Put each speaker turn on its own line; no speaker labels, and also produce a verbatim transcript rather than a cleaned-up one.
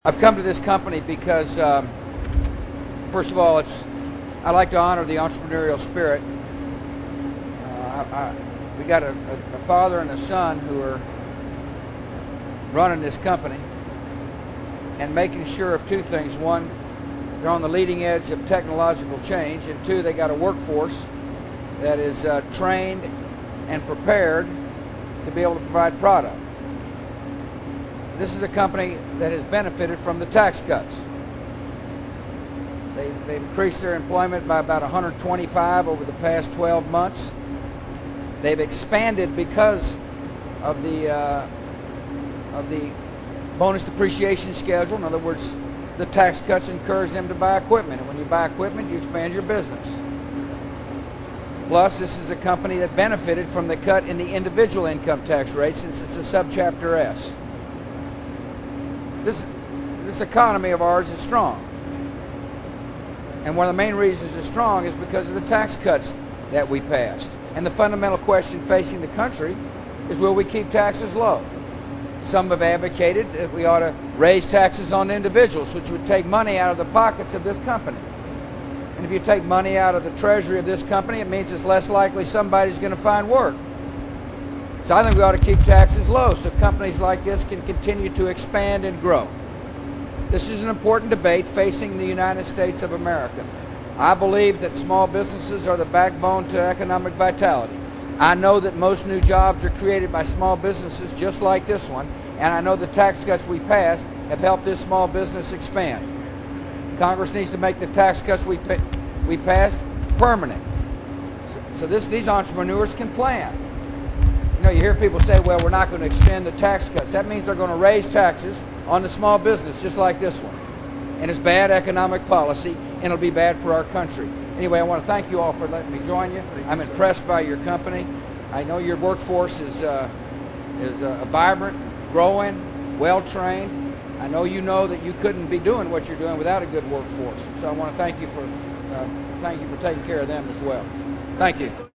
I've come to this company because, um, first of all, it's I like to honor the entrepreneurial spirit. Uh, I, I, we got a, a, a father and a son who are running this company and making sure of two things. One, they're on the leading edge of technological change, and two, they got a workforce that is uh, trained and prepared to be able to provide product. This is a company that has benefited from the tax cuts. They, they've increased their employment by about one hundred twenty-five over the past twelve months. They've expanded because of the uh, of the bonus depreciation schedule. In other words, the tax cuts encourage them to buy equipment, and when you buy equipment, you expand your business. Plus, this is a company that benefited from the cut in the individual income tax rate, since it's a subchapter S. This, this economy of ours is strong. And one of the main reasons it's strong is because of the tax cuts that we passed. And the fundamental question facing the country is, will we keep taxes low? Some have advocated that we ought to raise taxes on individuals, which would take money out of the pockets of this company. And if you take money out of the treasury of this company, it means it's less likely somebody's going to find work. So I think we ought to keep taxes low so companies like this can continue to expand and grow. This is an important debate facing the United States of America. I believe that small businesses are the backbone to economic vitality. I know that most new jobs are created by small businesses just like this one, and I know the tax cuts we passed have helped this small business expand. Congress needs to make the tax cuts we, pa we passed permanent, so, so this, these entrepreneurs can plan. You know, you hear people say, well, we're not going to extend the tax cuts. That means they're going to raise taxes on the small business, just like this one. And it's bad economic policy, and it'll be bad for our country. Anyway, I want to thank you all for letting me join you. I'm impressed by your company. I know your workforce is, uh, is uh, vibrant, growing, well-trained. I know you know that you couldn't be doing what you're doing without a good workforce. So I want to thank you for, uh, thank you for taking care of them as well. Thank you.